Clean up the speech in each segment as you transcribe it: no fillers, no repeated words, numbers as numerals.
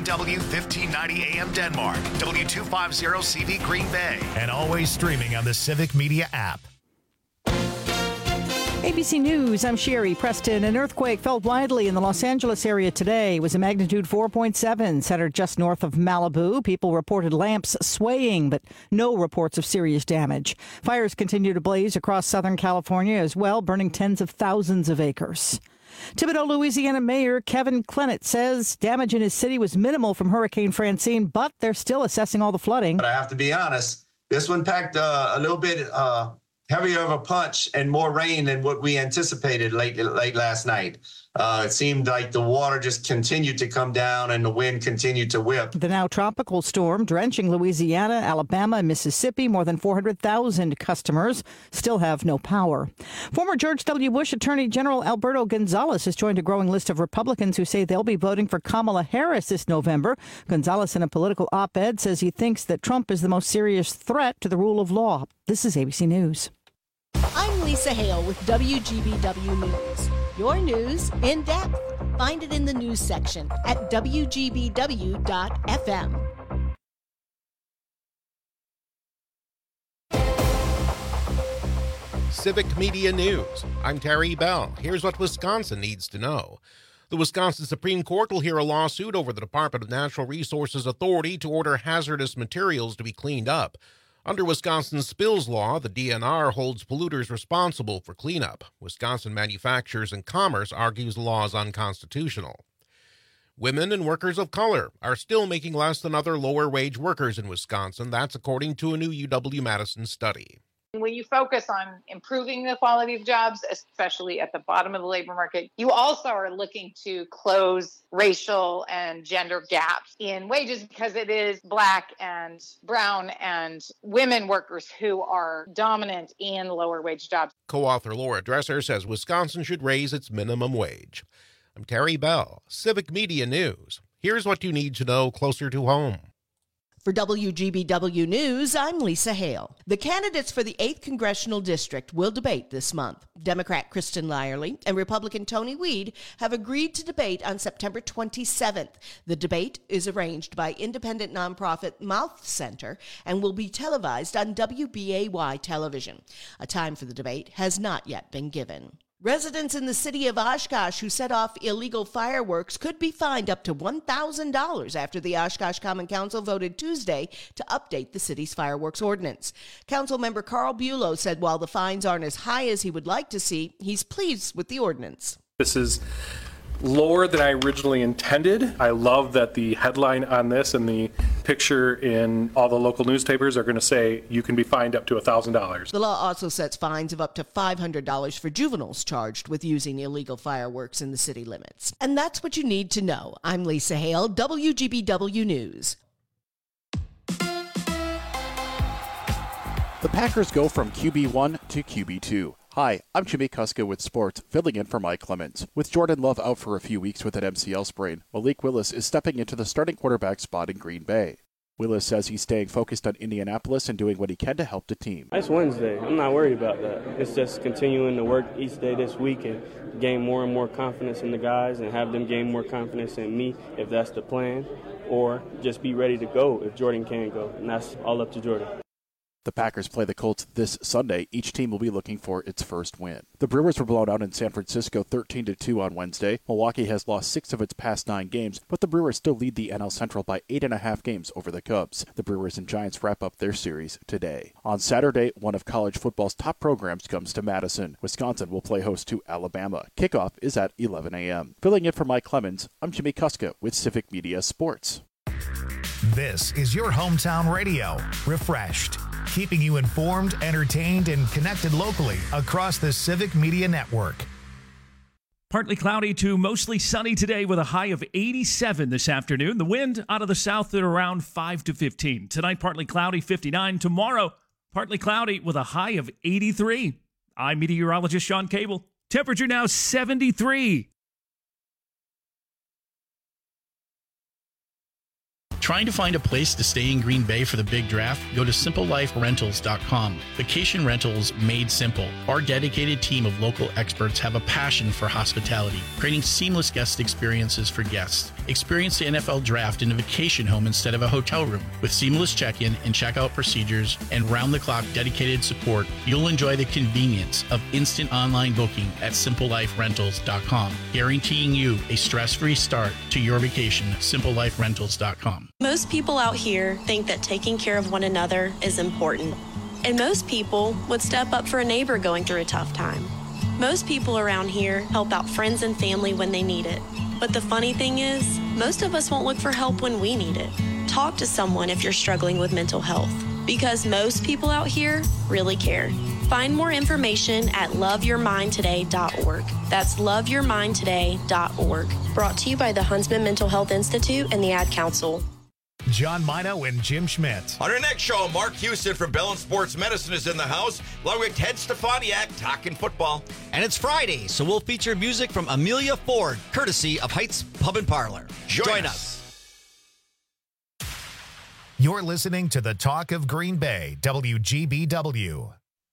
KFMW 1590 AM Denmark, W250CV Green Bay, and always streaming on the Civic Media app. ABC News, I'm Sherry Preston. An earthquake felt widely in the Los Angeles area today. It was a magnitude 4.7, centered just north of Malibu. People reported lamps swaying, but no reports of serious damage. Fires continue to blaze across Southern California as well, burning tens of thousands of acres. Thibodaux, Louisiana Mayor Kevin Klennett says damage in his city was minimal from Hurricane Francine, but they're still assessing all the flooding. But I have to be honest, this one packed a little bit heavier of a punch and more rain than what we anticipated late last night. It seemed like the water just continued to come down and the wind continued to whip. The now tropical storm drenching Louisiana, Alabama, and Mississippi. More than 400,000 customers still have no power. Former George W. Bush Attorney General Alberto Gonzales has joined a growing list of Republicans who say they'll be voting for Kamala Harris this November. Gonzales, in a political op-ed, says he thinks that Trump is the most serious threat to the rule of law. This is ABC News. I'm Lisa Hale with WGBW News. Your news in depth. Find it in the news section at WGBW.FM. Civic Media News. I'm Terry Bell. Here's what Wisconsin needs to know. The Wisconsin Supreme Court will hear a lawsuit over the Department of Natural Resources Authority to order hazardous materials to be cleaned up. Under Wisconsin's spills law, the DNR holds polluters responsible for cleanup. Wisconsin Manufacturers and Commerce argues the law is unconstitutional. Women and workers of color are still making less than other lower-wage workers in Wisconsin. That's according to a new UW-Madison study. When you focus on improving the quality of jobs, especially at the bottom of the labor market, you also are looking to close racial and gender gaps in wages because it is Black and brown and women workers who are dominant in lower wage jobs. Co-author Laura Dresser says Wisconsin should raise its minimum wage. I'm Terry Bell, Civic Media News. Here's what you need to know closer to home. For WGBW News, I'm Lisa Hale. The candidates for the 8th Congressional District will debate this month. Democrat Kristen Lyerly and Republican Tony Weed have agreed to debate on September 27th. The debate is arranged by independent nonprofit Mouth Center and will be televised on WBAY television. A time for the debate has not yet been given. Residents in the city of Oshkosh who set off illegal fireworks could be fined up to $1,000 after the Oshkosh Common Council voted Tuesday to update the city's fireworks ordinance. Councilmember Carl Bulow said while the fines aren't as high as he would like to see, he's pleased with the ordinance. This is lower than I originally intended. I love that the headline on this and the picture in all the local newspapers are going to say you can be fined up to $1,000. The law also sets fines of up to $500 for juveniles charged with using illegal fireworks in the city limits. And that's what you need to know. I'm Lisa Hale, WGBW News. The Packers go from QB1 to QB2. Hi, I'm Jimmy Kuska with sports, filling in for Mike Clemens. With Jordan Love out for a few weeks with an MCL sprain, Malik Willis is stepping into the starting quarterback spot in Green Bay. Willis says he's staying focused on Indianapolis and doing what he can to help the team. It's Wednesday. I'm not worried about that. It's just continuing to work each day this week and gain more and more confidence in the guys and have them gain more confidence in me if that's the plan, or just be ready to go if Jordan can go, and that's all up to Jordan. The Packers play the Colts this Sunday. Each team will be looking for its first win. The Brewers were blown out in San Francisco 13-2 on Wednesday. Milwaukee has lost 6 of its past 9 games, but the Brewers still lead the NL Central by 8.5 games over the Cubs. The Brewers and Giants wrap up their series today. On Saturday, one of college football's top programs comes to Madison. Wisconsin will play host to Alabama. Kickoff is at 11 a.m. Filling in for Mike Clemens, I'm Jimmy Kuska with Civic Media Sports. This is your hometown radio, refreshed, keeping you informed, entertained, and connected locally across the Civic Media Network. Partly cloudy to mostly sunny today with a high of 87 this afternoon. The wind out of the south at around 5 to 15. Tonight, partly cloudy, 59. Tomorrow, partly cloudy with a high of 83. I'm meteorologist Sean Cable. Temperature now 73. Trying to find a place to stay in Green Bay for the big draft? Go to simpleliferentals.com. Vacation rentals made simple. Our dedicated team of local experts have a passion for hospitality, creating seamless guest experiences for guests. Experience the NFL draft in a vacation home instead of a hotel room. With seamless check-in and check-out procedures and round-the-clock dedicated support, you'll enjoy the convenience of instant online booking at simpleliferentals.com, guaranteeing you a stress-free start to your vacation. simpleliferentals.com. Most people out here think that taking care of one another is important. And most people would step up for a neighbor going through a tough time. Most people around here help out friends and family when they need it. But the funny thing is, most of us won't look for help when we need it. Talk to someone if you're struggling with mental health, because most people out here really care. Find more information at loveyourmindtoday.org. That's loveyourmindtoday.org. Brought to you by the Huntsman Mental Health Institute and the Ad Council. John Mino and Jim Schmidt. On our next show, Mark Houston from Bellin Sports Medicine is in the house, along with Ted Stefaniak talking football. And it's Friday, so we'll feature music from Amelia Ford, courtesy of Heights Pub and Parlor. Join us. You're listening to the Talk of Green Bay, WGBW.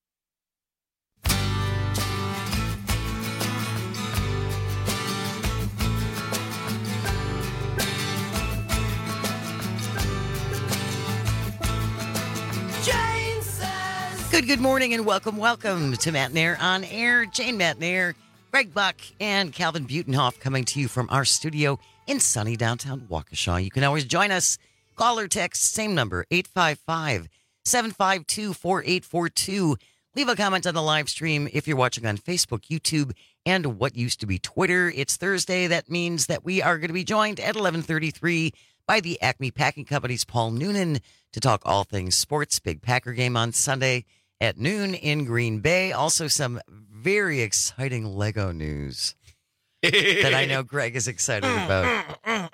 Good morning and welcome to Matt Nair on Air. Jane Matt Nair, Greg Buck, and Calvin Butenhoff coming to you from our studio in sunny downtown Waukesha. You can always join us. Call or text, same number, 855-752-4842. Leave a comment on the live stream if you're watching on Facebook, YouTube, and what used to be Twitter. It's Thursday. That means that we are going to be joined at 11:33 by the Acme Packing Company's Paul Noonan to talk all things sports. Big Packer game on Sunday at noon in Green Bay. Also some very exciting Lego news that I know Greg is excited about.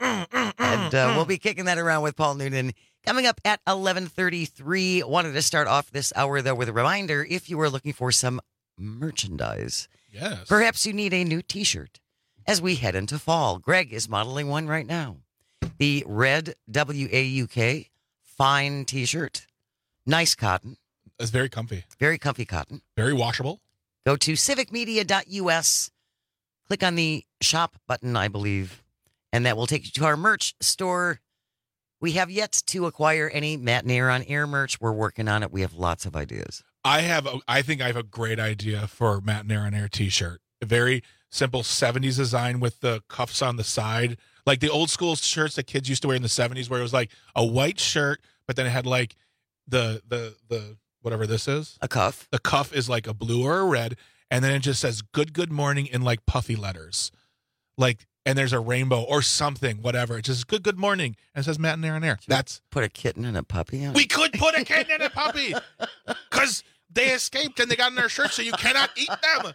And we'll be kicking that around with Paul Noonan coming up at 11:33. Wanted to start off this hour, though, with a reminder. If you are looking for some merchandise, yes, perhaps you need a new T-shirt as we head into fall. Greg is modeling one right now. The red WAUK fine T-shirt. Nice cotton. It's very comfy. Very comfy cotton. Very washable. Go to civicmedia.us. Click on the shop button, I believe, and that will take you to our merch store. We have yet to acquire any Matt Nair on Air merch. We're working on it. We have lots of ideas. I think I have a great idea for Matt Nair on Air T-shirt. A very simple 70s design with the cuffs on the side. Like the old school shirts that kids used to wear in the 70s, where it was like a white shirt, but then it had like the whatever this is. A cuff. The cuff is like a blue or a red, and then it just says good morning in like puffy letters. Like, and there's a rainbow or something, whatever. It just good morning, and it says Matt Nair on Air. That's put a kitten and a puppy on it. We could put a kitten and a puppy because they escaped and they got in their shirts, so you cannot eat them.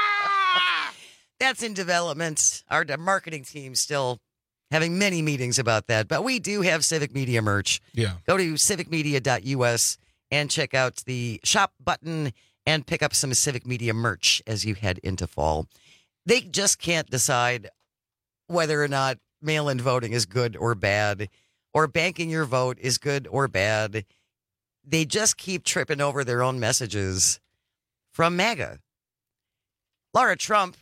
Ah! That's in development. Our marketing team still having many meetings about that, but we do have Civic Media merch. Yeah. Go to civicmedia.us and check out the shop button and pick up some Civic Media merch as you head into fall. They just can't decide whether or not mail-in voting is good or bad, or banking your vote is good or bad. They just keep tripping over their own messages from MAGA. Laura Trump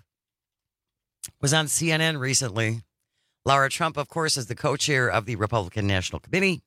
was on CNN recently. Laura Trump, of course, is the co-chair of the Republican National Committee.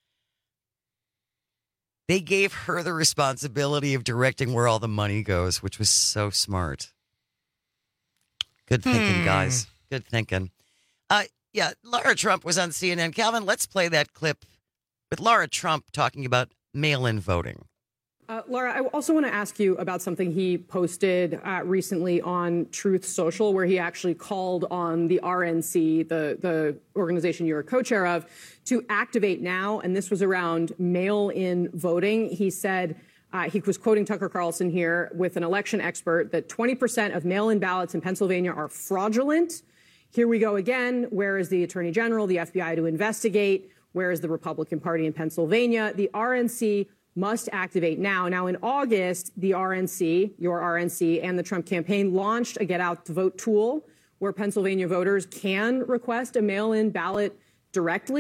They gave her the responsibility of directing where all the money goes, which was so smart. Good thinking, guys. Good thinking. Yeah, Laura Trump was on CNN. Calvin, let's play that clip with Laura Trump talking about mail-in voting. Laura, I also want to ask you about something he posted recently on Truth Social, where he actually called on the RNC, the organization you're a co-chair of, to activate now. And this was around mail-in voting. He said, he was quoting Tucker Carlson here with an election expert, that 20% of mail-in ballots in Pennsylvania are fraudulent. Here we go again. Where is the Attorney General, the FBI to investigate? Where is the Republican Party in Pennsylvania? The RNC must activate now. Now, in August, the RNC, your RNC, and the Trump campaign launched a Get Out to Vote tool where Pennsylvania voters can request a mail-in ballot directly.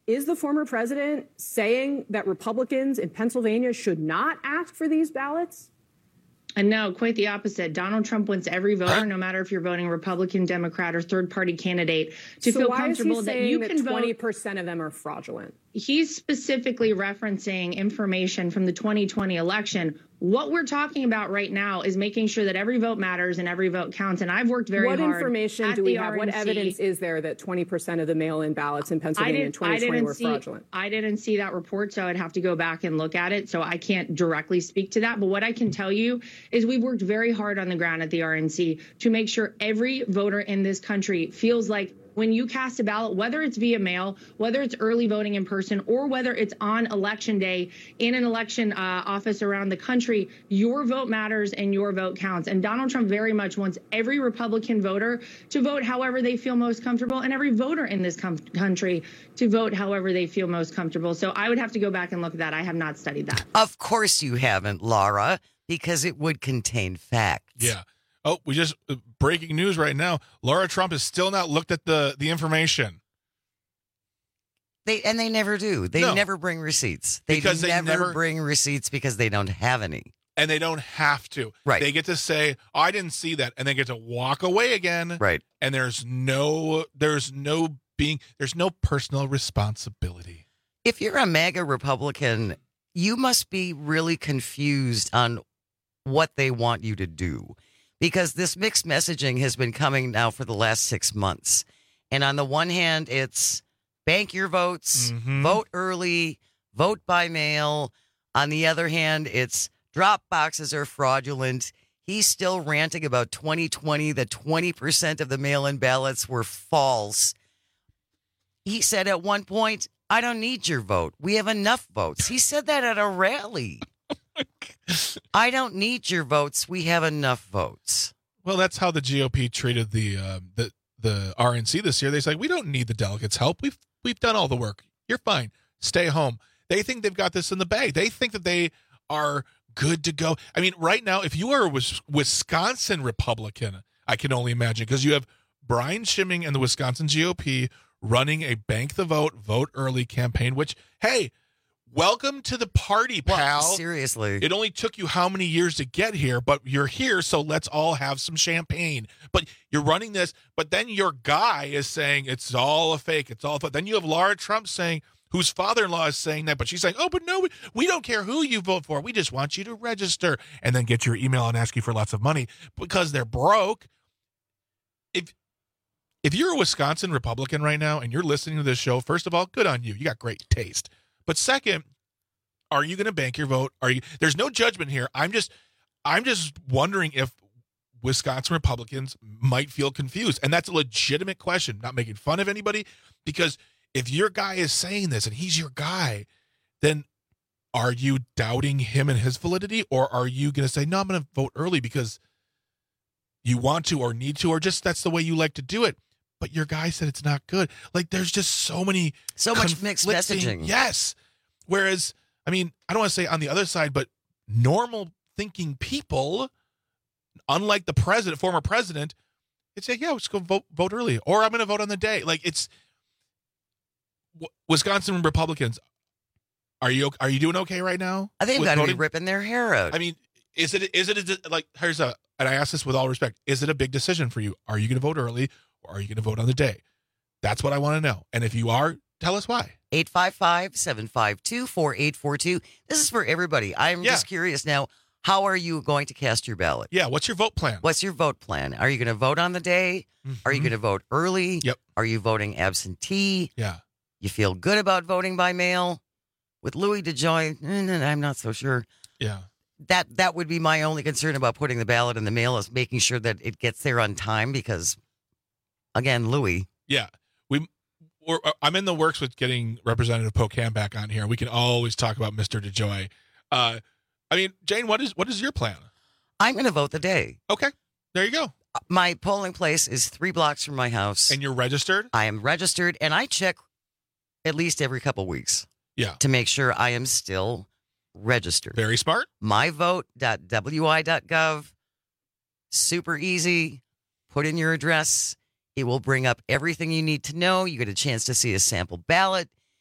Is the former president saying that Republicans in Pennsylvania should not ask for these ballots? And no, quite the opposite. Donald Trump wants every voter, no matter if you're voting Republican, Democrat, or third-party candidate, to feel comfortable that you can vote. 20% of them are fraudulent? He's specifically referencing information from the 2020 election. What we're talking about right now is making sure that every vote matters and every vote counts. And I've worked very hard. What information do we have? What evidence is there that 20% of the mail-in ballots in Pennsylvania in 2020 were fraudulent? I didn't see that report, so I'd have to go back and look at it. So I can't directly speak to that. But what I can tell you is we've worked very hard on the ground at the RNC to make sure every voter in this country feels like when you cast a ballot, whether it's via mail, whether it's early voting in person, or whether it's on election day in an election office around the country, your vote matters and your vote counts. And Donald Trump very much wants every Republican voter to vote however they feel most comfortable, and every voter in this country to vote however they feel most comfortable. So I would have to go back and look at that. I have not studied that. Of course you haven't, Laura, because it would contain facts. Yeah. Oh, we just breaking news right now. Laura Trump has still not looked at the information. They never do. They never bring receipts. They never bring receipts because they don't have any. And they don't have to. Right. They get to say, oh, I didn't see that, and they get to walk away again. Right. And there's no personal responsibility. If you're a MAGA Republican, you must be really confused on what they want you to do. Because this mixed messaging has been coming now for the last 6 months. And on the one hand, it's bank your votes, vote early, vote by mail. On the other hand, it's drop boxes are fraudulent. He's still ranting about 2020, that 20% of the mail-in ballots were false. He said at one point, I don't need your vote. We have enough votes. He said that at a rally. I don't need your votes. We have enough votes. Well, that's how the GOP treated the RNC this year. They said, we don't need the delegates' help. We've done all the work. You're fine. Stay home. They think they've got this in the bag. They think that they are good to go. I mean, right now, if you are a Wisconsin Republican, I can only imagine, because you have Brian Schimming and the Wisconsin GOP running a bank the vote, vote early campaign, which, hey, welcome to the party, pal. Well, seriously. It only took you how many years to get here, but you're here, so let's all have some champagne. But you're running this, but then your guy is saying it's all a fake, it's all a fake. Then you have Laura Trump saying, whose father-in-law is saying that, but she's saying, oh, but no, we don't care who you vote for. We just want you to register and then get your email and ask you for lots of money because they're broke. If you're a Wisconsin Republican right now and you're listening to this show, first of all, good on you. You got great taste. But second, are you going to bank your vote? There's no judgment here. I'm just wondering if Wisconsin Republicans might feel confused. And that's a legitimate question, not making fun of anybody, because if your guy is saying this and he's your guy, then are you doubting him and his validity? Or are you going to say, no, I'm going to vote early because you want to or need to, or just that's the way you like to do it? But your guy said it's not good. Like, there's just so much mixed messaging. Yes. Whereas, I mean, I don't want to say on the other side, but normal thinking people, unlike the former president, it's like, yeah, let's go vote early, or I'm going to vote on the day. Like, it's Wisconsin Republicans. Are you doing okay right now? I think they've got to be ripping their hair out. I mean, is it like, and I ask this with all respect, is it a big decision for you? Are you going to vote early? Or are you going to vote on the day? That's what I want to know. And if you are, tell us why. 855-752-4842. This is for everybody. I'm just curious now, how are you going to cast your ballot? Yeah, what's your vote plan? What's your vote plan? Are you going to vote on the day? Are you going to vote early? Yep. Are you voting absentee? Yeah. You feel good about voting by mail? With Louis DeJoy, I'm not so sure. Yeah. That would be my only concern about putting the ballot in the mail, is making sure that it gets there on time, because again, Louis. Yeah. I'm in the works with getting Representative Pocan back on here. We can always talk about Mr. DeJoy. I mean, Jane, what is your plan? I'm going to vote the day. Okay. There you go. My polling place is 3 blocks from my house. And you're registered? I am registered, and I check at least every couple weeks. Yeah. To make sure I am still registered. Very smart. myvote.wi.gov. Super easy. Put in your address. It will bring up everything you need to know. You get a chance to see a sample ballot.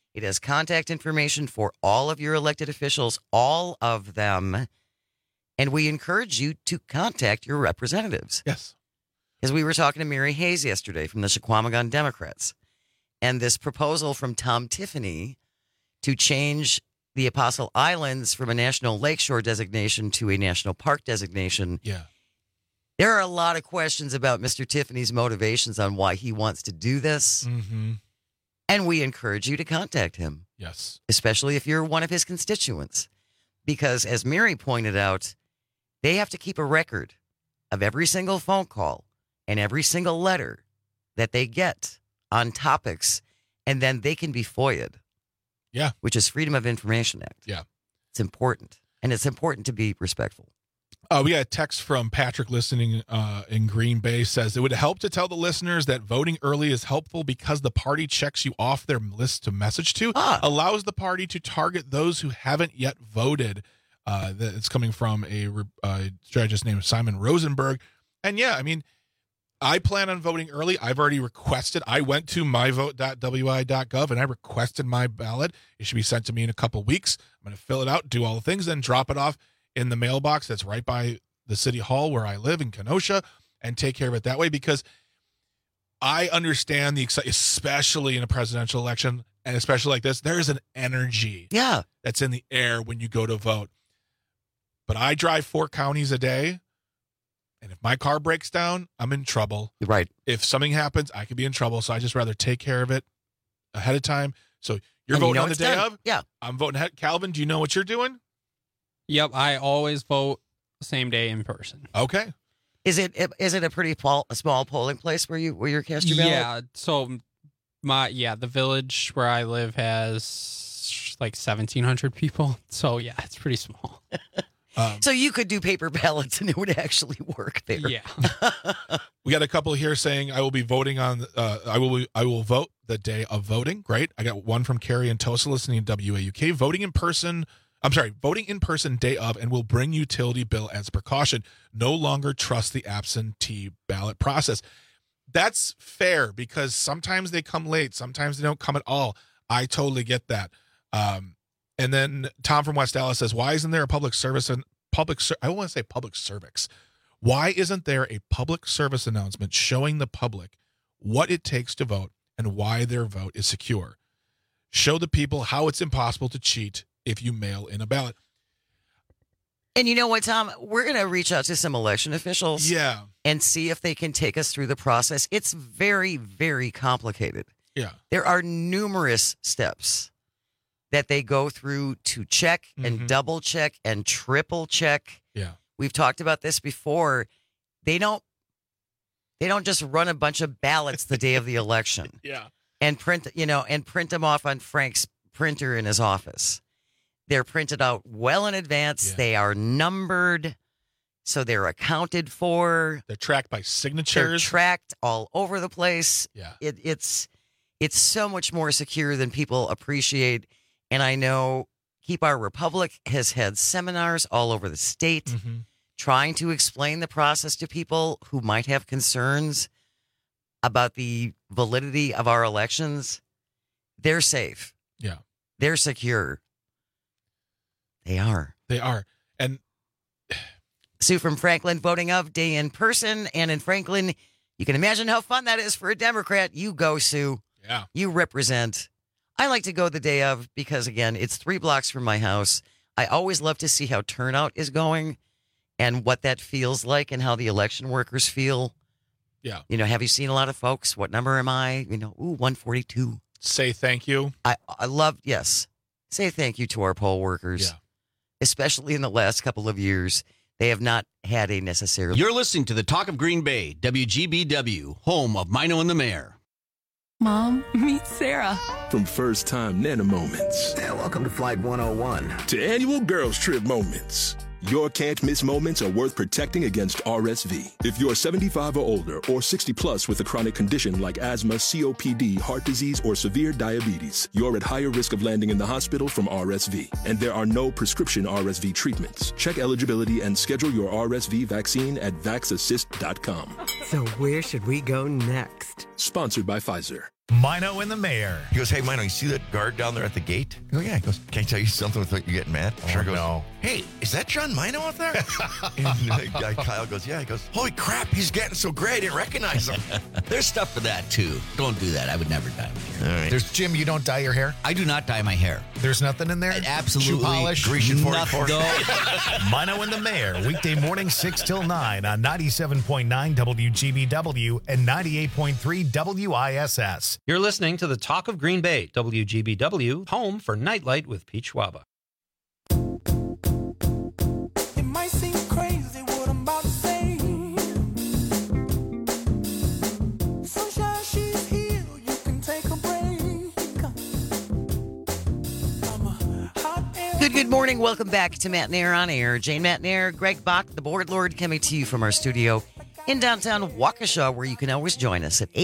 It has contact information for all of your elected officials, all of them. And we encourage you to contact your representatives. Yes. Because we were talking to Mary Hayes yesterday from the Chequamegon Democrats. And this proposal from Tom Tiffany to change the Apostle Islands from a national lakeshore designation to a national park designation. Yeah. There are a lot of questions about Mr. Tiffany's motivations on why he wants to do this. Mm-hmm. And we encourage you to contact him. Yes. Especially if you're one of his constituents. Because as Mary pointed out, they have to keep a record of every single phone call and every single letter that they get on topics, and then they can be FOIA'd. Yeah. Which is Freedom of Information Act. Yeah. It's important. And it's important to be respectful. We got a text from Patrick listening in Green Bay, says it would help to tell the listeners that voting early is helpful because the party checks you off their list to message to, allows the party to target those who haven't yet voted. It's coming from a strategist named Simon Rosenberg. And yeah, I mean, I plan on voting early. I've already requested. I went to myvote.wi.gov and I requested my ballot. It should be sent to me in a couple weeks. I'm going to fill it out, do all the things, then drop it off in the mailbox that's right by the city hall where I live in Kenosha, and take care of it that way, because I understand the excitement, especially in a presidential election, and especially like this, there is an energy that's in the air when you go to vote. But I drive 4 counties a day, and if my car breaks down, I'm in trouble. Right. If something happens, I could be in trouble, so I just rather take care of it ahead of time. So you're voting on the day of? Yeah. I'm voting ahead. Calvin, do you know what you're doing? Yep, I always vote same day in person. Okay. Is it a pretty small polling place where you cast your ballot? Yeah, so the village where I live has like 1,700 people. So yeah, it's pretty small. So you could do paper ballots and it would actually work there. Yeah. We got a couple here saying I will be voting on. I will vote the day of voting. Great. I got one from Carrie and Tosa listening in WAUK. Voting in person day of, and will bring utility bill as precaution. No longer trust the absentee ballot process. That's fair, because sometimes they come late. Sometimes they don't come at all. I totally get that. And then Tom from West Dallas says, why isn't there a public service and I want to say public cervix. Why isn't there a public service announcement showing the public what it takes to vote and why their vote is secure? Show the people how it's impossible to cheat if you mail in a ballot. And you know what, Tom? We're going to reach out to some election officials and see if they can take us through the process. It's very, very complicated. Yeah. There are numerous steps that they go through to check and double check and triple check. Yeah. We've talked about this before. They don't just run a bunch of ballots the day of the election. Yeah. And print them off on Frank's printer in his office. They're printed out well in advance. Yeah. They are numbered, so they're accounted for. They're tracked by signatures. They're tracked all over the place. Yeah. It's so much more secure than people appreciate. And I know Keep Our Republic has had seminars all over the state trying to explain the process to people who might have concerns about the validity of our elections. They're safe. Yeah. They're secure. They are. They are. And Sue from Franklin, voting of day in person and in Franklin. You can imagine how fun that is for a Democrat. You go, Sue. Yeah. You represent. I like to go the day of because, again, it's 3 blocks from my house. I always love to see how turnout is going and what that feels like and how the election workers feel. Yeah. You know, have you seen a lot of folks? What number am I? 142. Say thank you. I love, yes. Say thank you to our poll workers. Yeah. Especially in the last couple of years. They have not had a necessarily. You're listening to the Talk of Green Bay, WGBW, home of Mino and the Mayor. Mom, meet Sarah. From first time Nana moments. Yeah, welcome to Flight 101. To annual girls trip moments. Your can't miss moments are worth protecting against RSV. If you're 75 or older or 60 plus with a chronic condition like asthma, COPD, heart disease, or severe diabetes, you're at higher risk of landing in the hospital from RSV. And there are no prescription RSV treatments. Check eligibility and schedule your RSV vaccine at vaxassist.com. So where should we go next? Sponsored by Pfizer. Mino and the Mayor. He goes, hey, Mino, you see that guard down there at the gate? I go, yeah. He goes, can I tell you something without you getting mad? Sure goes, no. Hey, is that John Mino out there? And guy Kyle goes, yeah. He goes, holy crap, he's getting so gray, I didn't recognize him. There's stuff for that, too. Don't do that. I would never dye my hair. All right. There's Jim, you don't dye your hair? I do not dye my hair. There's nothing in there? Absolutely. Shoe polish? Grecian 44. Mino and the Mayor, weekday morning 6 till 9 on 97.9 WGBW and 98.3 WISS. You're listening to the Talk of Green Bay, WGBW, home for Nightlight with Pete Schwaba. It might seem crazy what I'm about to say. Sunshine, she's here, you can take a break. Good morning. Welcome back to Matt Nair on Air. Jane Matt Nair, Greg Bach, the board lord, coming to you from our studio in downtown Waukesha, where you can always join us at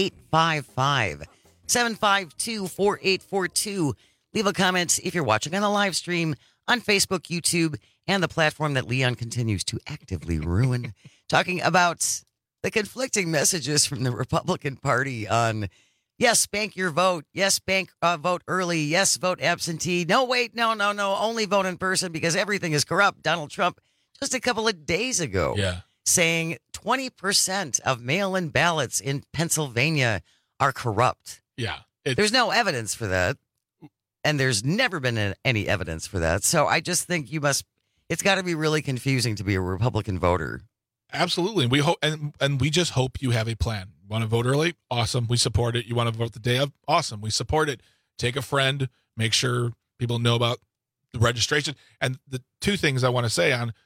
855-752-4842. Leave a comment if you're watching on the live stream on Facebook, YouTube, and the platform that Leon continues to actively ruin. Talking about the conflicting messages from the Republican Party on, yes, bank your vote. Yes, vote early. Yes, vote absentee. No, wait, no. Only vote in person because everything is corrupt. Donald Trump, just a couple of days ago, saying 20% of mail-in ballots in Pennsylvania are corrupt. Yeah. There's no evidence for that. And there's never been any evidence for that. So I just think it's got to be really confusing to be a Republican voter. Absolutely. And we hope, and we just hope you have a plan. You want to vote early? Awesome. We support it. You want to vote the day of? Awesome. We support it. Take a friend, make sure people know about the registration. And the two things I want to say on,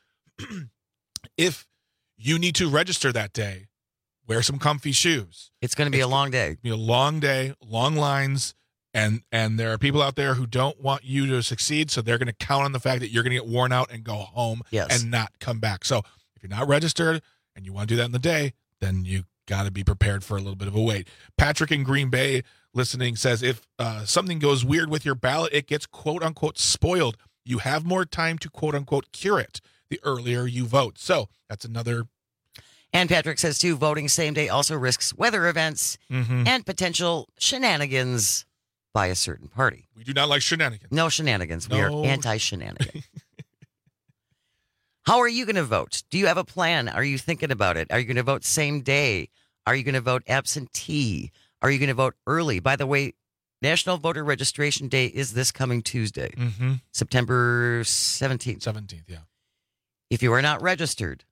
if you need to register that day, wear some comfy shoes. It's going to be a long day. Be a long day, long lines. And there are people out there who don't want you to succeed, so they're going to count on the fact that you're going to get worn out and go home and not come back. So if you're not registered and you want to do that in the day, then you got to be prepared for a little bit of a wait. Patrick in Green Bay listening says, if something goes weird with your ballot, it gets quote-unquote spoiled. You have more time to quote-unquote cure it the earlier you vote. So that's another. And Patrick says, too, voting same day also risks weather events and potential shenanigans by a certain party. We do not like shenanigans. No shenanigans. We are anti-shenanigans. How are you going to vote? Do you have a plan? Are you thinking about it? Are you going to vote same day? Are you going to vote absentee? Are you going to vote early? By the way, National Voter Registration Day is this coming Tuesday, September 17th. 17th, yeah. If you are not registered,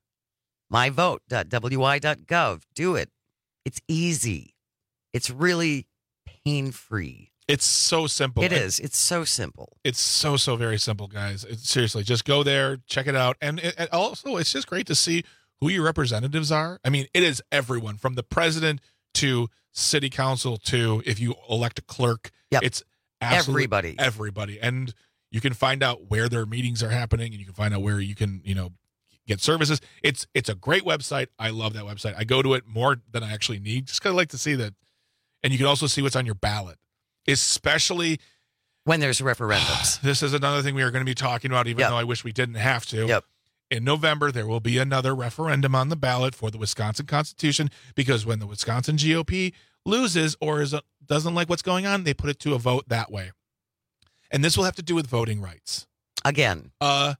myvote.wi.gov. Do it. It's easy. It's really pain-free. It's so simple. It is. It's so simple. It's so very simple, guys. Seriously, just go there, check it out. And also, it's just great to see who your representatives are. I mean, it is everyone from the president to city council to if you elect a clerk. Yep. It's everybody. And you can find out where their meetings are happening, and you can find out where you can, get services. It's a great website. I love that website. I go to it more than I actually need. Just kind of like to see that. And you can also see what's on your ballot, especially when there's referendums. This is another thing we are going to be talking about, even though I wish we didn't have to. In November, there will be another referendum on the ballot for the Wisconsin Constitution, because when the Wisconsin GOP loses or doesn't like what's going on, they put it to a vote that way. And this will have to do with voting rights. Again.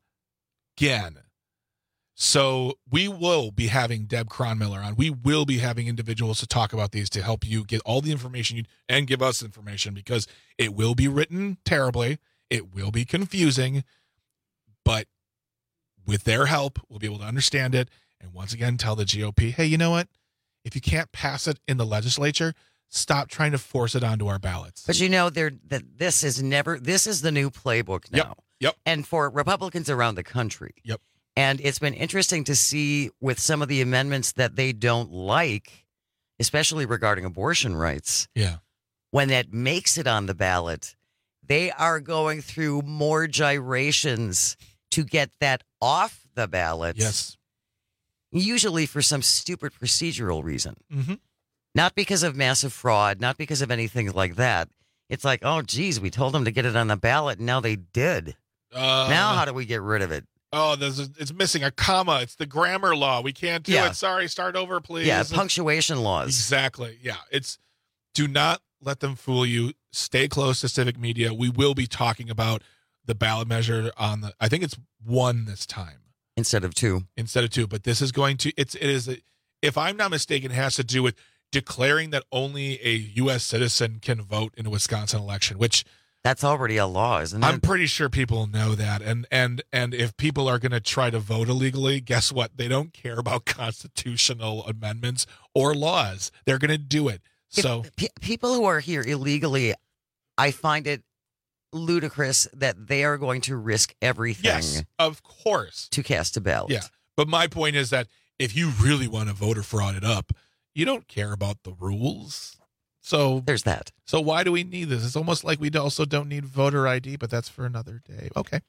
So we will be having Deb Cronmiller on. We will be having individuals to talk about these to help you get all the information and give us information, because it will be written terribly. It will be confusing, but with their help, we'll be able to understand it. And once again, tell the GOP, hey, you know what? If you can't pass it in the legislature, stop trying to force it onto our ballots. But this is the new playbook now. Yep. And for Republicans around the country. Yep. And it's been interesting to see with some of the amendments that they don't like, especially regarding abortion rights. Yeah. When that makes it on the ballot, they are going through more gyrations to get that off the ballot. Yes. Usually for some stupid procedural reason. Not because of massive fraud, not because of anything like that. It's like, oh, geez, we told them to get it on the ballot, and now they did. Now how do we get rid of it? Oh, it's missing a comma. It's the grammar law. We can't do it. Sorry, start over, please. Yeah, punctuation laws. Exactly. Yeah, do not let them fool you. Stay close to Civic Media. We will be talking about the ballot measure I think it's 1 this time. Instead of 2. But this is going to, if I'm not mistaken, it has to do with declaring that only a U.S. citizen can vote in a Wisconsin election, which that's already a law, isn't it? I'm pretty sure people know that. And if people are going to try to vote illegally, guess what? They don't care about constitutional amendments or laws. They're going to do it. So people who are here illegally, I find it ludicrous that they are going to risk everything. Yes, of course. To cast a ballot. Yeah. But my point is that if you really want to voter fraud it up, you don't care about the rules. So there's that. So why do we need this? It's almost like we also don't need voter ID, but that's for another day. Okay.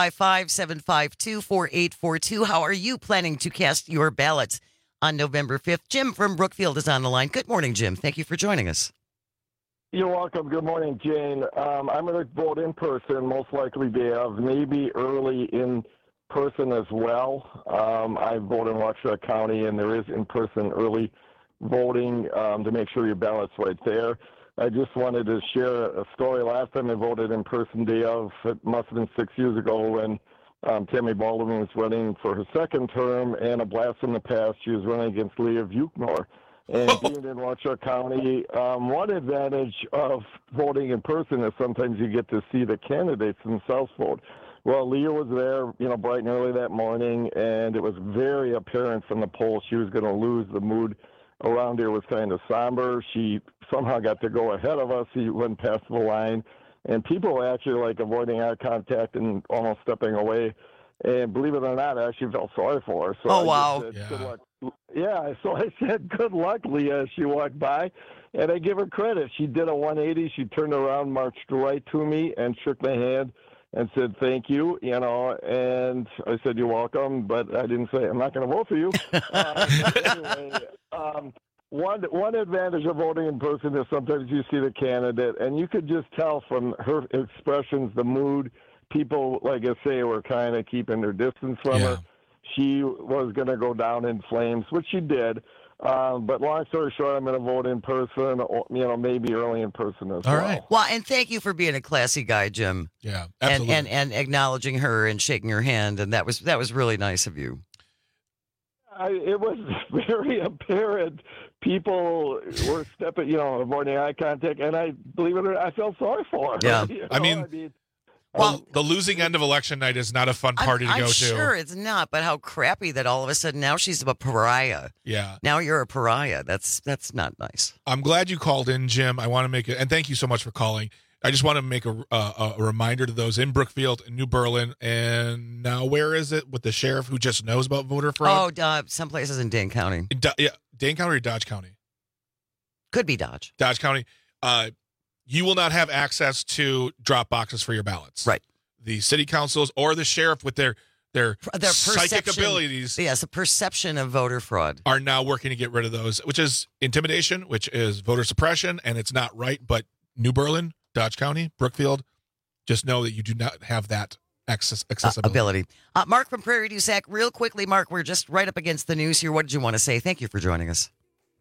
855-752-4842. How are you planning to cast your ballots on November 5th? Jim from Brookfield is on the line. Good morning, Jim. Thank you for joining us. You're welcome. Good morning, Jane. I'm going to vote in person, most likely day of, maybe early in person as well. I vote in Waukesha County, and there is in-person early voting to make sure your ballot's right there. I just wanted to share a story. Last time I voted in person day of, it must have been 6 years ago when Tammy Baldwin was running for her second term, and a blast from the past, she was running against Leah Vucknor. And being in Waukesha County, one advantage of voting in person is sometimes you get to see the candidates themselves vote. Well, Leah was there, bright and early that morning, and it was very apparent from the polls she was going to lose. The mood around here was kind of somber. She somehow got to go ahead of us. She went past the line, and people were actually avoiding eye contact and almost stepping away. And believe it or not, I actually felt sorry for her. So wow. Good luck. Yeah, so I said, good luck, Leah, as she walked by. And I give her credit. She did a 180. She turned around, marched right to me, and shook my hand and said, thank you, And I said, you're welcome, but I didn't say, I'm not going to vote for you. Anyway, one advantage of voting in person is sometimes you see the candidate, and you could just tell from her expressions, the mood. People, like I say, were kind of keeping their distance from her. She was going to go down in flames, which she did. But long story short, I'm going to vote in person, or, maybe early in person as well. All right. Well, and thank you for being a classy guy, Jim. Yeah, absolutely. And acknowledging her and shaking her hand, and that was really nice of you. It was very apparent. People were stepping, avoiding eye contact, and I believe it or not, I felt sorry for her. Yeah, Well, the losing end of election night is not a fun party to go to. I'm sure it's not, but how crappy that all of a sudden now she's a pariah. Yeah. Now you're a pariah. That's not nice. I'm glad you called in, Jim. I want to make it, and thank you so much for calling. I just want to make a reminder to those in Brookfield and New Berlin, and now where is it with the sheriff who just knows about voter fraud? Oh, some places in Dane County. Dane County or Dodge County? Could be Dodge. Dodge County. You will not have access to drop boxes for your ballots. Right. The city councils or the sheriff with their psychic abilities. Yes, the perception of voter fraud. Are now working to get rid of those, which is intimidation, which is voter suppression, and it's not right. But New Berlin, Dodge County, Brookfield, just know that you do not have that accessibility. Mark from Prairie du Sac, real quickly, Mark, we're just right up against the news here. What did you want to say? Thank you for joining us.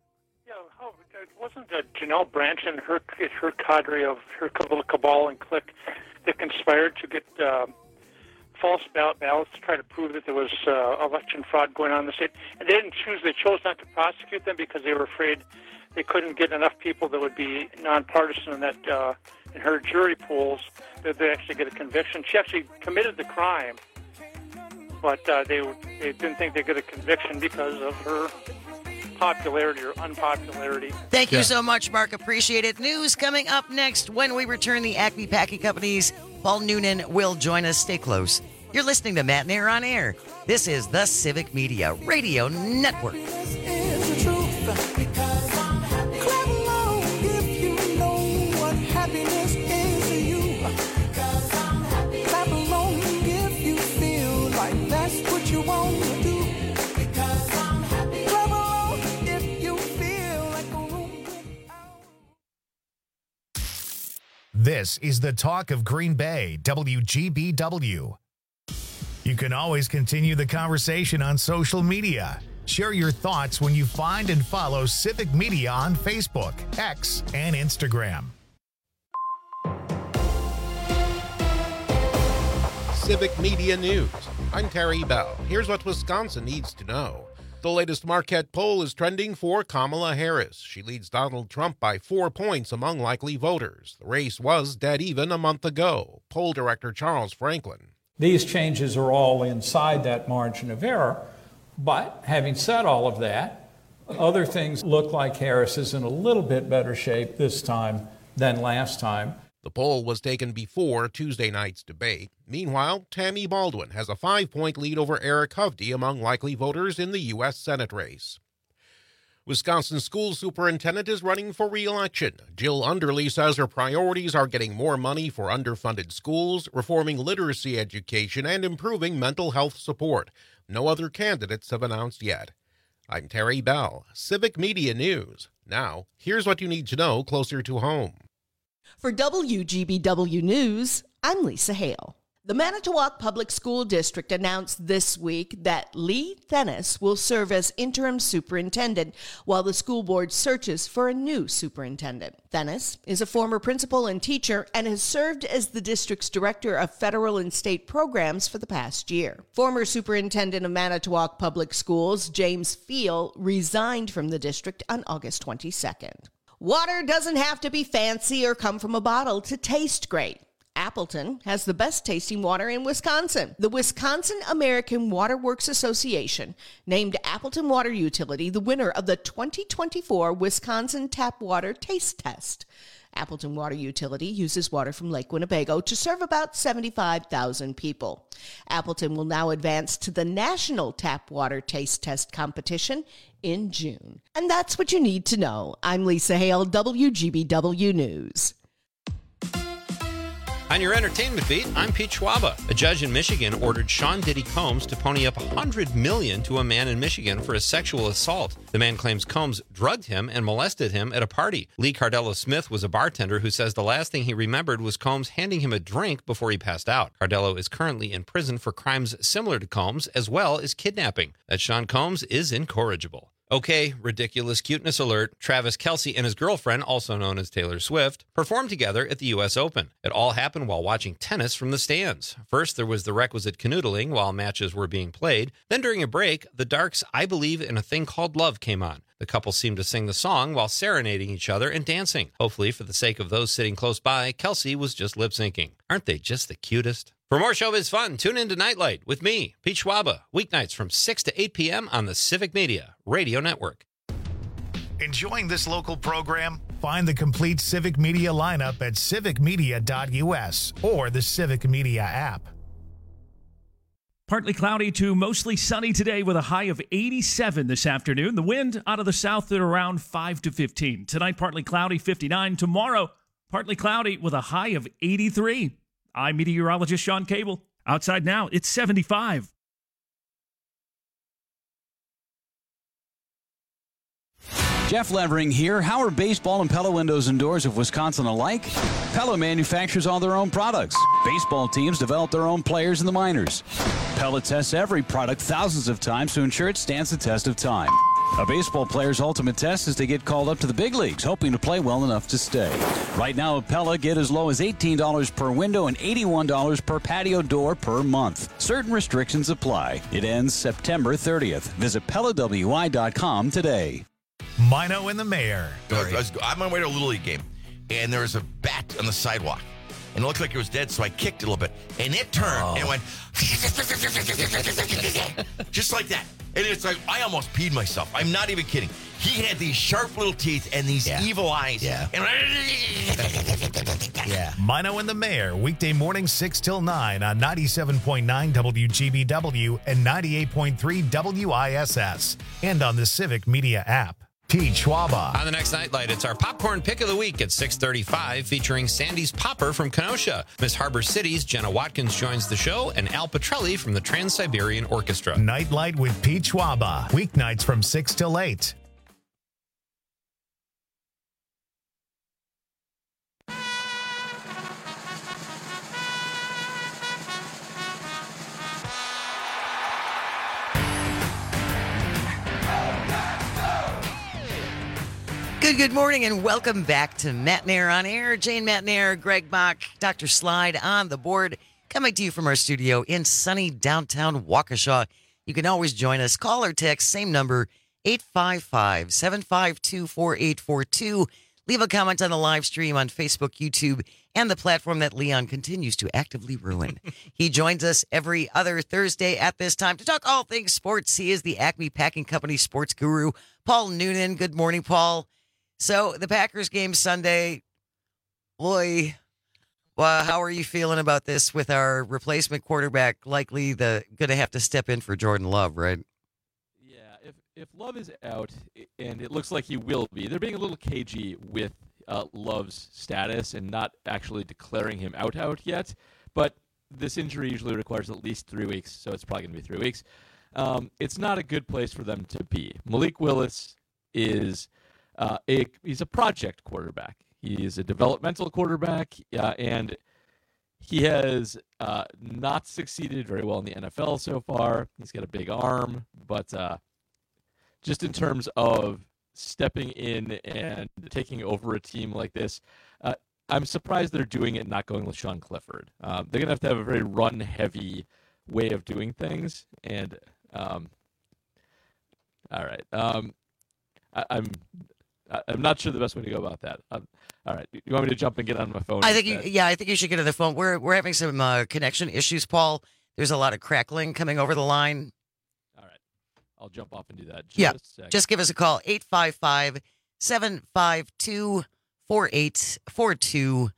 Wasn't Janelle Branch and her cadre of her little cabal and clique that conspired to get false ballots to try to prove that there was election fraud going on in the state? And they chose not to prosecute them because they were afraid they couldn't get enough people that would be nonpartisan in that in her jury pools that they actually get a conviction. She actually committed the crime, but they didn't think they'd get a conviction because of her popularity or unpopularity. Thank you so much, Mark. Appreciate it. News coming up next when we return. The Acme Packing Company's Paul Noonan will join us. Stay close. You're listening to Matt Nair on Air. This is the Civic Media Radio Network. This is the talk of Green Bay, WGBW. You can always continue the conversation on social media. Share your thoughts when you find and follow Civic Media on Facebook, X, and Instagram. Civic Media News. I'm Terry Bell. Here's what Wisconsin needs to know. The latest Marquette poll is trending for Kamala Harris. She leads Donald Trump by 4 points among likely voters. The race was dead even a month ago. Poll director Charles Franklin. These changes are all inside that margin of error. But having said all of that, other things look like Harris is in a little bit better shape this time than last time. The poll was taken before Tuesday night's debate. Meanwhile, Tammy Baldwin has a 5-point lead over Eric Hovde among likely voters in the U.S. Senate race. Wisconsin school superintendent is running for re-election. Jill Underly says her priorities are getting more money for underfunded schools, reforming literacy education, and improving mental health support. No other candidates have announced yet. I'm Terry Bell, Civic Media News. Now, here's what you need to know closer to home. For WGBW News, I'm Lisa Hale. The Manitowoc Public School District announced this week that Lee Thenis will serve as interim superintendent while the school board searches for a new superintendent. Thenis is a former principal and teacher and has served as the district's director of federal and state programs for the past year. Former superintendent of Manitowoc Public Schools, James Fiel, resigned from the district on August 22nd. Water doesn't have to be fancy or come from a bottle to taste great. Appleton has the best tasting water in Wisconsin. The Wisconsin American Water Works Association named Appleton Water Utility the winner of the 2024 Wisconsin Tap Water Taste Test. Appleton Water Utility uses water from Lake Winnebago to serve about 75,000 people. Appleton will now advance to the National Tap Water Taste Test competition in June. And that's what you need to know. I'm Lisa Hale, WGBW News. On your entertainment beat, I'm Pete Schwaba. A judge in Michigan ordered Sean Diddy Combs to pony up $100 million to a man in Michigan for a sexual assault. The man claims Combs drugged him and molested him at a party. Lee Cardella Smith was a bartender who says the last thing he remembered was Combs handing him a drink before he passed out. Cardello is currently in prison for crimes similar to Combs, as well as kidnapping. That Sean Combs is incorrigible. Okay, ridiculous cuteness alert. Travis Kelce and his girlfriend, also known as Taylor Swift, performed together at the U.S. Open. It all happened while watching tennis from the stands. First, there was the requisite canoodling while matches were being played. Then during a break, the Darks' I Believe in a Thing Called Love came on. The couple seemed to sing the song while serenading each other and dancing. Hopefully, for the sake of those sitting close by, Kelce was just lip-syncing. Aren't they just the cutest? For more showbiz fun, tune in to Nightlight with me, Pete Schwaba, weeknights from 6 to 8 p.m. on the Civic Media Radio Network. Enjoying this local program? Find the complete Civic Media lineup at civicmedia.us or the Civic Media app. Partly cloudy to mostly sunny today with a high of 87 this afternoon. The wind out of the south at around 5 to 15. Tonight, partly cloudy, 59. Tomorrow, partly cloudy with a high of 83. I'm meteorologist Sean Cable. Outside now, it's 75. Jeff Levering here. How are baseball and Pella windows and doors of Wisconsin alike? Pella manufactures all their own products. Baseball teams develop their own players in the minors. Pella tests every product thousands of times to ensure it stands the test of time. A baseball player's ultimate test is to get called up to the big leagues, hoping to play well enough to stay. Right now at Pella, get as low as $18 per window and $81 per patio door per month. Certain restrictions apply. It ends September 30th. Visit PellaWI.com today. Mino and the Mayor. I'm on my way to a Little League game, and there was a bat on the sidewalk. And it looked like it was dead, so I kicked it a little bit. And it turned and went just like that. And it's like, I almost peed myself. I'm not even kidding. He had these sharp little teeth and these evil eyes. Yeah. Mino and the Mayor, weekday morning 6 till 9 on 97.9 WGBW and 98.3 WISS. And on the Civic Media app. Pete Schwaba. On the next Nightlight, it's our Popcorn Pick of the Week at 6:35, featuring Sandy's Popper from Kenosha. Miss Harbor City's Jenna Watkins joins the show, and Al Petrelli from the Trans-Siberian Orchestra. Nightlight with Pete Schwaba, weeknights from 6 till 8. Good morning, and welcome back to Matt Nair on Air. Jane Matt Nair, Greg Bach, Dr. Slide on the board, coming to you from our studio in sunny downtown Waukesha. You can always join us. Call or text, same number, 855-752-4842. Leave a comment on the live stream on Facebook, YouTube, and the platform that Leon continues to actively ruin. He joins us every other Thursday at this time to talk all things sports. He is the Acme Packing Company sports guru, Paul Noonan. Good morning, Paul. So the Packers game Sunday, boy, well, how are you feeling about this with our replacement quarterback likely going to have to step in for Jordan Love, right? Yeah, if Love is out, and it looks like he will be, they're being a little cagey with Love's status and not actually declaring him out yet. But this injury usually requires at least 3 weeks, so it's probably going to be 3 weeks. It's not a good place for them to be. Malik Willis is he's a project quarterback. He is a developmental quarterback, and he has not succeeded very well in the NFL so far. He's got a big arm, but just in terms of stepping in and taking over a team like this, I'm surprised they're doing it, not going with Sean Clifford. They're going to have a very run-heavy way of doing things, and all right. I'm not sure the best way to go about that. All right, you want me to jump and get on my phone? I think you should get on the phone. We're having some connection issues, Paul. There's a lot of crackling coming over the line. All right, I'll jump off and do that. Just give us a call, 855-752-4842,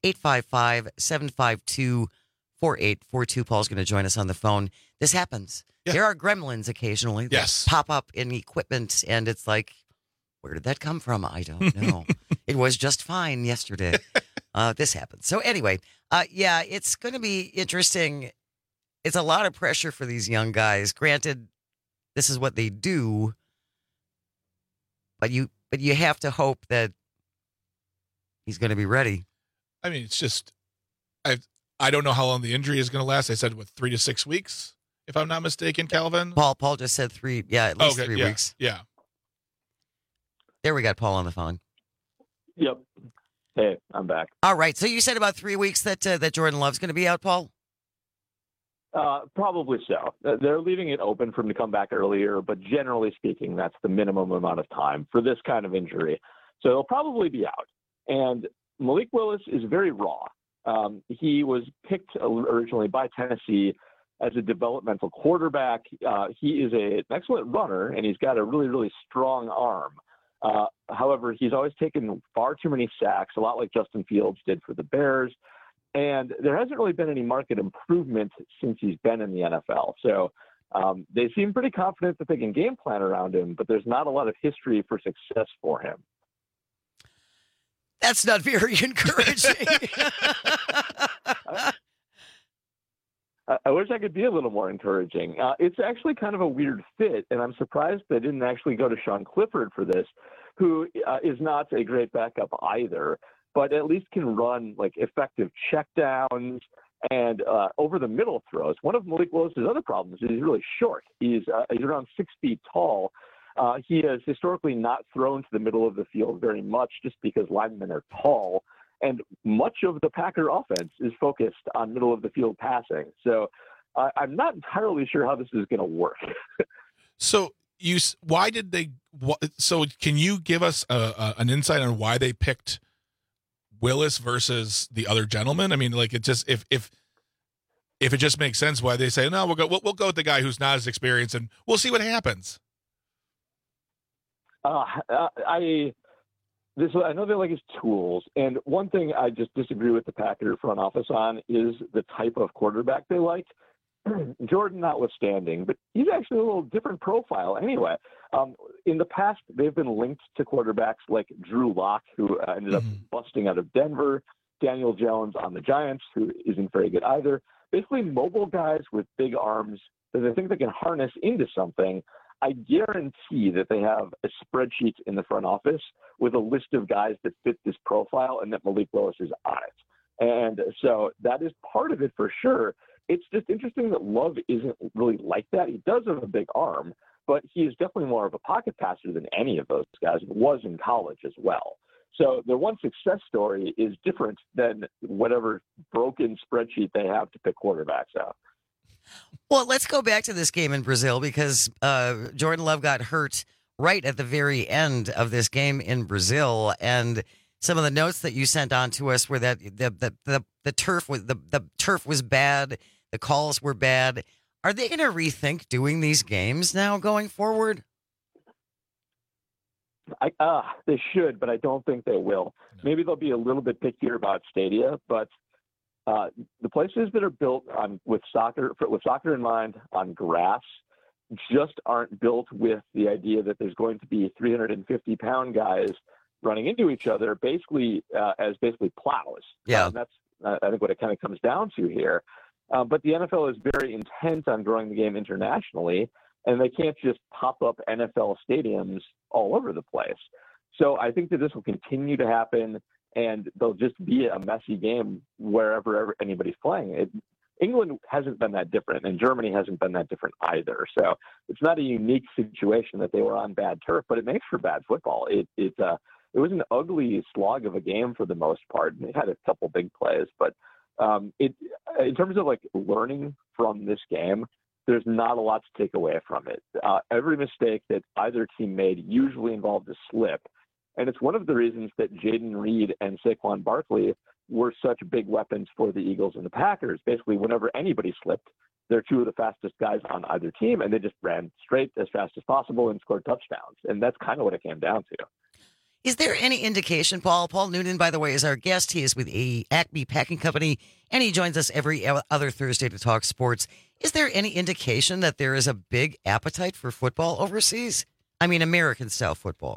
855-752-4842. Paul's going to join us on the phone. This happens. Yeah. There are gremlins occasionally that pop up in equipment, and it's like, where did that come from? I don't know. It was just fine yesterday. This happened. So anyway, it's going to be interesting. It's a lot of pressure for these young guys. Granted, this is what they do, but you have to hope that he's going to be ready. I mean, it's just, I don't know how long the injury is going to last. I said, 3 to 6 weeks, if I'm not mistaken, Calvin? Paul just said 3. Yeah, at least 3 weeks. Yeah. There we got Paul on the phone. Yep. Hey, I'm back. All right. So you said about 3 weeks that Jordan Love's going to be out, Paul? Probably so. They're leaving it open for him to come back earlier, but generally speaking, that's the minimum amount of time for this kind of injury. So he'll probably be out. And Malik Willis is very raw. He was picked originally by Tennessee as a developmental quarterback. He is an excellent runner, and he's got a really, really strong arm. However, he's always taken far too many sacks, a lot like Justin Fields did for the Bears. And there hasn't really been any market improvement since he's been in the NFL. So they seem pretty confident that they can game plan around him, but there's not a lot of history for success for him. That's not very encouraging. I wish I could be a little more encouraging. It's actually kind of a weird fit, and I'm surprised they didn't actually go to Sean Clifford for this, who is not a great backup either, but at least can run like effective checkdowns and over the middle throws. One of Malik Willis's other problems is he's really short. He's around 6 feet tall. He has historically not thrown to the middle of the field very much just because linemen are tall. And much of the Packer offense is focused on middle of the field passing. So I'm not entirely sure how this is going to work. So can you give us an insight on why they picked Willis versus the other gentleman? I mean, like, it just, if it just makes sense why they say, no, we'll go with the guy who's not as experienced and we'll see what happens. I know they like his tools, and one thing I just disagree with the Packer front office on is the type of quarterback they like. Jordan notwithstanding, but he's actually a little different profile anyway. In the past, they've been linked to quarterbacks like Drew Lock, who ended up busting out of Denver, Daniel Jones on the Giants, who isn't very good either. Basically, mobile guys with big arms that they think they can harness into something. I guarantee that they have a spreadsheet in the front office with a list of guys that fit this profile and that Malik Willis is on it. And so that is part of it for sure. It's just interesting that Love isn't really like that. He does have a big arm, but he is definitely more of a pocket passer than any of those guys, was in college as well. So their one success story is different than whatever broken spreadsheet they have to pick quarterbacks out. Well, let's go back to this game in Brazil because Jordan Love got hurt right at the very end of this game in Brazil, and some of the notes that you sent on to us were that the turf was bad, the calls were bad. Are they going to rethink doing these games now going forward? They should, but I don't think they will. No. Maybe they'll be a little bit pickier about stadia, but the places that are built with soccer in mind on grass just aren't built with the idea that there's going to be 350-pound guys running into each other as plows. Yeah, that's I think what it kind of comes down to here. But the NFL is very intent on growing the game internationally, and they can't just pop up NFL stadiums all over the place. So I think that this will continue to happen, and there'll just be a messy game wherever anybody's playing. England hasn't been that different, and Germany hasn't been that different either. So it's not a unique situation that they were on bad turf, but it makes for bad football. It was an ugly slog of a game for the most part. It had a couple big plays, but in terms of like learning from this game, there's not a lot to take away from it. Every mistake that either team made usually involved a slip. And it's one of the reasons that Jaden Reed and Saquon Barkley were such big weapons for the Eagles and the Packers. Basically, whenever anybody slipped, they're two of the fastest guys on either team, and they just ran straight as fast as possible and scored touchdowns. And that's kind of what it came down to. Is there any indication, Paul? Paul Noonan, by the way, is our guest. He is with Acme Packing Company, and he joins us every other Thursday to talk sports. Is there any indication that there is a big appetite for football overseas? I mean, American-style football.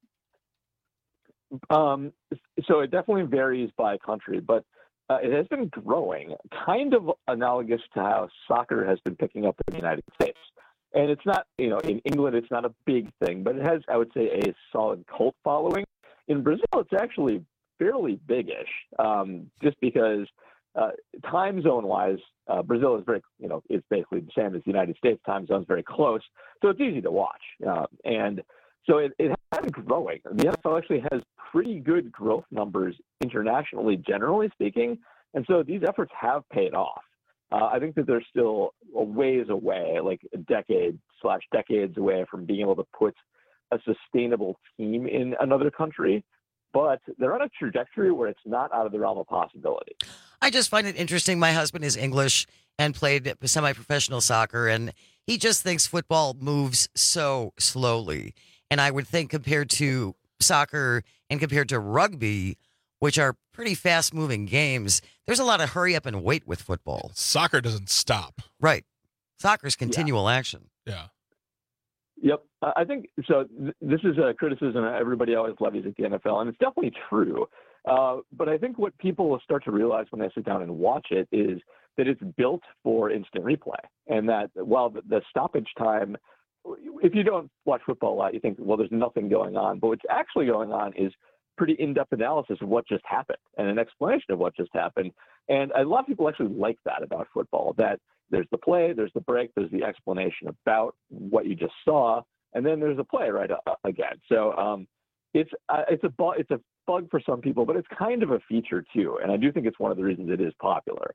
So it definitely varies by country, but it has been growing, kind of analogous to how soccer has been picking up in the United States. And it's not, in England, it's not a big thing, but it has, I would say, a solid cult following. In Brazil, it's actually fairly big-ish, just because time zone-wise, Brazil is very, it's basically the same as the United States. Time zone's very close, so it's easy to watch. And so it has been growing. The NFL actually has pretty good growth numbers internationally, generally speaking, and so these efforts have paid off. I think that they're still a ways away, like a decades away from being able to put a sustainable team in another country, but they're on a trajectory where it's not out of the realm of possibility. I just find it interesting. My husband is English and played semi-professional soccer, and he just thinks football moves so slowly. And I would think compared to soccer and compared to rugby, which are pretty fast-moving games, there's a lot of hurry up and wait with football. Soccer doesn't stop. Right. Soccer's continual action. Yeah. Yep. I think so. This is a criticism everybody always levies at the NFL, and it's definitely true. But I think what people will start to realize when they sit down and watch it is that it's built for instant replay, and that while the stoppage time, if you don't watch football a lot, you think, well, there's nothing going on. But what's actually going on is pretty in-depth analysis of what just happened and an explanation of what just happened. And a lot of people actually like that about football, that there's the play, there's the break, there's the explanation about what you just saw, and then there's a play right again. So it's a bug for some people, but it's kind of a feature too. And I do think it's one of the reasons it is popular.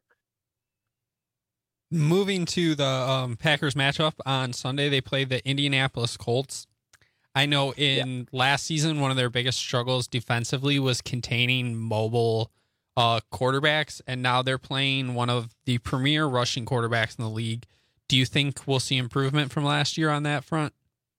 Moving to the Packers matchup on Sunday, they played the Indianapolis Colts. I know last season, one of their biggest struggles defensively was containing mobile quarterbacks, and now they're playing one of the premier rushing quarterbacks in the league. Do you think we'll see improvement from last year on that front?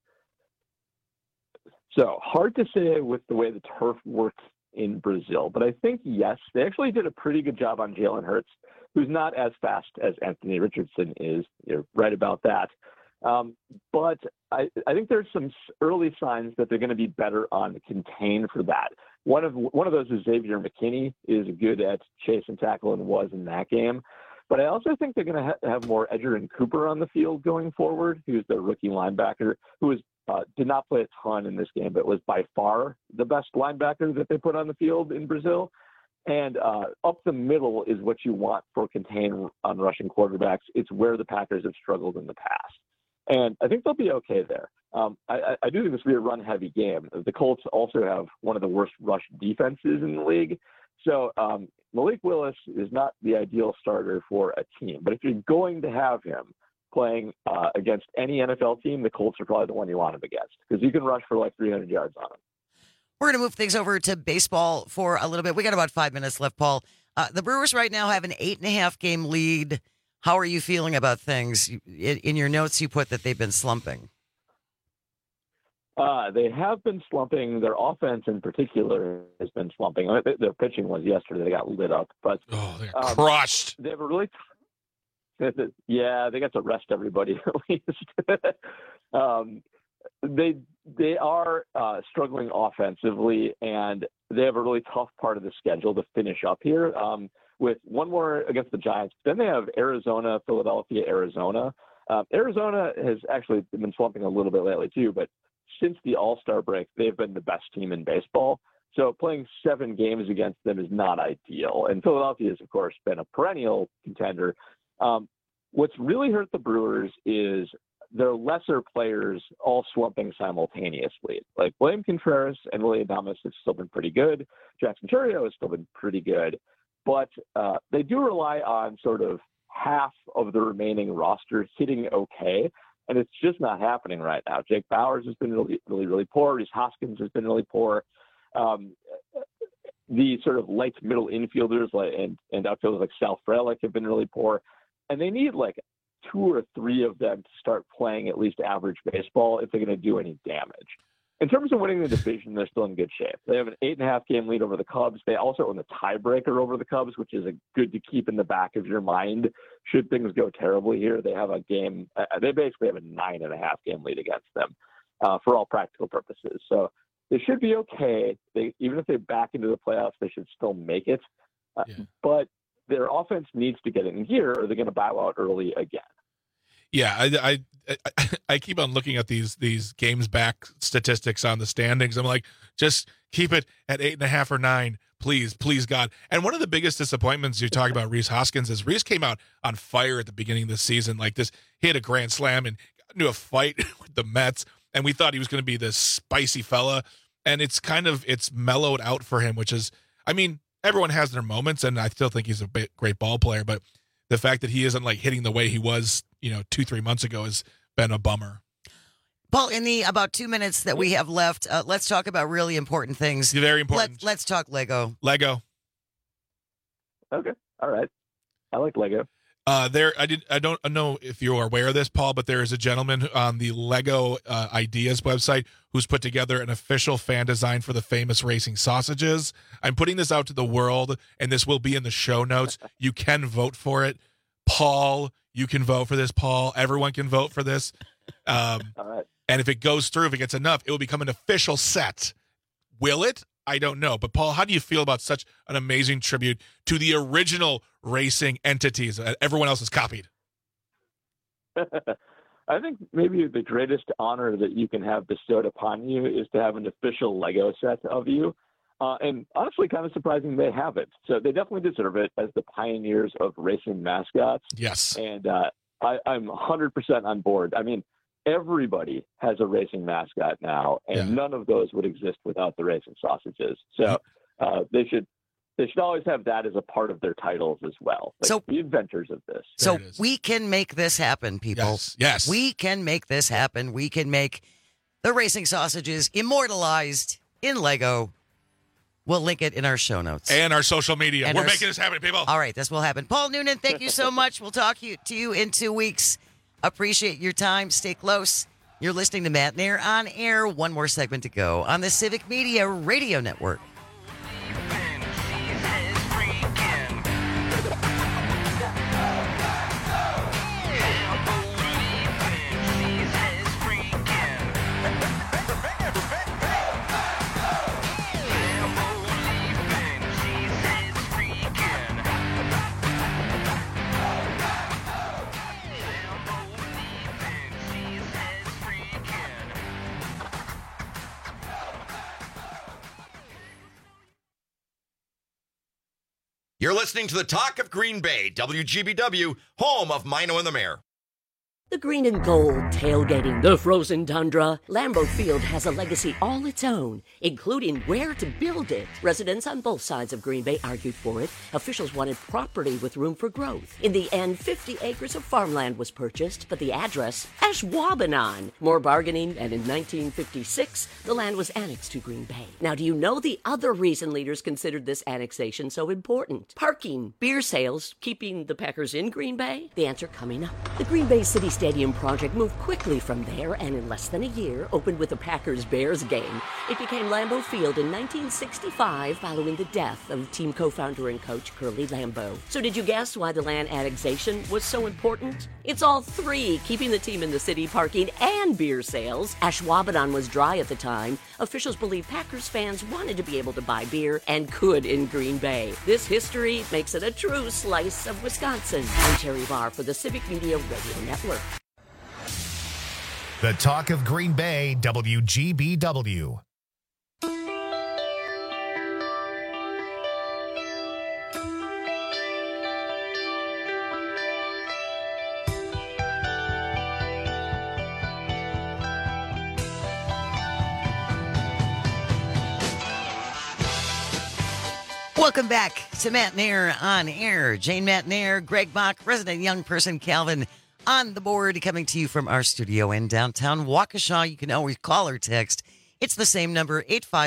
So hard to say with the way the turf works in Brazil, but I think yes, they actually did a pretty good job on Jalen Hurts, who's not as fast as Anthony Richardson is. You're right about that. But I think there's some early signs that they're going to be better on contain for that. One of those is Xavier McKinney is good at chase and tackle and was in that game. But I also think they're going to have more Edgerrin Cooper on the field going forward, who's the rookie linebacker, who did not play a ton in this game, but was by far the best linebacker that they put on the field in Brazil. And up the middle is what you want for contain on rushing quarterbacks. It's where the Packers have struggled in the past. And I think they'll be okay there. I do think this will be a run-heavy game. The Colts also have one of the worst rush defenses in the league. So Malik Willis is not the ideal starter for a team. But if you're going to have him playing against any NFL team, the Colts are probably the one you want him against because you can rush for like 300 yards on him. We're going to move things over to baseball for a little bit. We got about 5 minutes left, Paul. The Brewers right now have an 8.5 game lead. How are you feeling about things? In your notes, you put that they've been slumping. They have been slumping. Their offense in particular has been slumping. Their pitching was yesterday. They got lit up. But they got crushed. They have a really yeah, they got to rest everybody at least. They are struggling offensively, and they have a really tough part of the schedule to finish up here with one more against the Giants. Then they have Arizona, Philadelphia, Arizona. Arizona has actually been slumping a little bit lately too, but since the All-Star break, they've been the best team in baseball. So playing 7 games against them is not ideal. And Philadelphia has, of course, been a perennial contender. What's really hurt the Brewers is their lesser players all slumping simultaneously. Like William Contreras and Willie Adames have still been pretty good. Jackson Chourio has still been pretty good. But they do rely on sort of half of the remaining roster hitting okay. And it's just not happening right now. Jake Bowers has been really poor. Rhys Hoskins has been really poor. The sort of light middle infielders and outfielders like Sal Frelick have been really poor. And they need like 2 or 3 of them to start playing at least average baseball if they're going to do any damage. In terms of winning the division, they're still in good shape. They have an 8.5 game lead over the Cubs. They also own the tiebreaker over the Cubs, which is good to keep in the back of your mind should things go terribly here. They have a game. They basically have a 9.5 game lead against them for all practical purposes. So they should be okay. Even if they back into the playoffs, they should still make it. But their offense needs to get in gear, or they're going to bow out early again. Yeah, I keep on looking at these games back statistics on the standings. I'm like, just keep it at 8.5 or 9, please, God. And one of the biggest disappointments you talk about Rhys Hoskins is Rhys came out on fire at the beginning of the season. Like this, he had a grand slam and got into a fight with the Mets, and we thought he was going to be this spicy fella. And it's mellowed out for him, which is, I mean, everyone has their moments, and I still think he's a great ball player, but the fact that he isn't like hitting the way he was, 2-3 months ago has been a bummer. Paul, in the about 2 minutes that we have left, let's talk about really important things. Very important. Let's talk Lego. Lego. Okay. All right. I like Lego. I don't know if you're aware of this, Paul, but there is a gentleman on the Lego Ideas website who's put together an official fan design for the famous racing sausages. I'm putting this out to the world, and this will be in the show notes. You can vote for it. Paul, you can vote for this, Paul. Everyone can vote for this. All right. And if it goes through, if it gets enough, it will become an official set. Will it? I don't know. But, Paul, how do you feel about such an amazing tribute to the original racing entities that everyone else has copied? I think maybe the greatest honor that you can have bestowed upon you is to have an official Lego set of you. And honestly, kind of surprising they haven't. So they definitely deserve it as the pioneers of racing mascots. Yes. And I'm 100% on board. I mean, everybody has a racing mascot now, and none of those would exist without the racing sausages. So they should always have that as a part of their titles as well. Like, so the inventors of this. So we can make this happen, people. Yes. We can make this happen. We can make the racing sausages immortalized in Lego. We'll link it in our show notes. And our social media. We're making this happen, people. All right, this will happen. Paul Noonan, thank you so much. We'll talk to you in 2 weeks. Appreciate your time. Stay close. You're listening to Matt Nair on air. One more segment to go on the Civic Media Radio Network. You're listening to the Talk of Green Bay, WGBW, home of Mino and the Mayor. The green and gold tailgating, the frozen tundra. Lambeau Field has a legacy all its own, including where to build it. Residents on both sides of Green Bay argued for it. Officials wanted property with room for growth. In the end, 50 acres of farmland was purchased, but the address, Ashwaubenon. More bargaining, and in 1956, the land was annexed to Green Bay. Now, do you know the other reason leaders considered this annexation so important? Parking, beer sales, keeping the Packers in Green Bay? The answer coming up. The Green Bay City Stadium project moved quickly from there and in less than a year opened with a Packers-Bears game. It became Lambeau Field in 1965 following the death of team co-founder and coach Curly Lambeau. So did you guess why the land annexation was so important? It's all three, keeping the team in the city, parking, and beer sales. Ashwaubenon was dry at the time. Officials believe Packers fans wanted to be able to buy beer and could in Green Bay. This history makes it a true slice of Wisconsin. I'm Terry Barr for the Civic Media Radio Network. The talk of Green Bay, WGBW. Welcome back to Matt Nair on Air. Jane Matt Nair, Greg Bach, resident young person Calvin on the board, coming to you from our studio in downtown Waukesha. You can always call or text. It's the same number,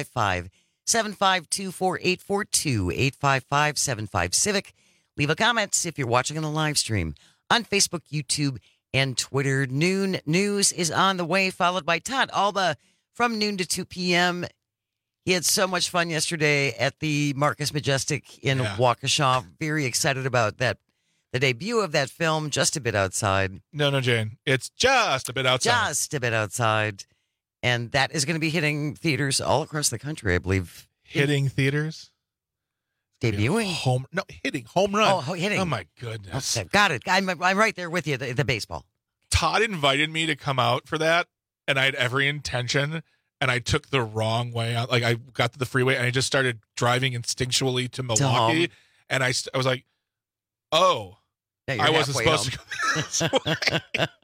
855-752-4842, 855-75-CIVIC. Leave a comment if you're watching on the live stream on Facebook, YouTube, and Twitter. Noon News is on the way, followed by Todd Alba from noon to 2 p.m. He had so much fun yesterday at the Marcus Majestic in Waukesha. Very excited about that. The debut of that film, Just a Bit Outside. No, Jane. It's Just a Bit Outside. Just a Bit Outside. And that is going to be hitting theaters all across the country, I believe. Hitting theaters? Debuting? Hitting. Home run. Oh, hitting. Oh, my goodness. Okay, got it. I'm right there with you, the baseball. Todd invited me to come out for that, and I had every intention, and I took the wrong way out. Like, I got to the freeway, and I just started driving instinctually to Milwaukee, and I was like, oh, I wasn't supposed to go this way.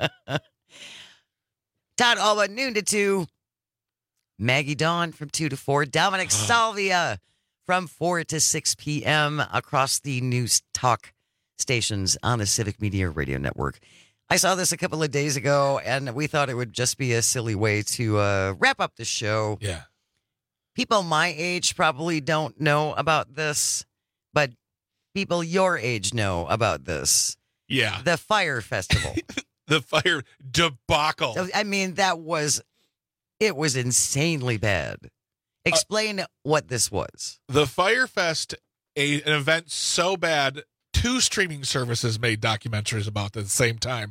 Todd Alba, noon to 2. Maggie Dawn from 2 to 4. Dominic Salvia from 4 to 6 p.m. across the news talk stations on the Civic Media Radio Network. I saw this a couple of days ago, and we thought it would just be a silly way to wrap up the show. Yeah. People my age probably don't know about this, but people your age know about this. Yeah. The Fire Festival. The fire debacle. So, I mean, it was insanely bad. Explain what this was. The Fire Fest, an event so bad, 2 streaming services made documentaries about it at the same time.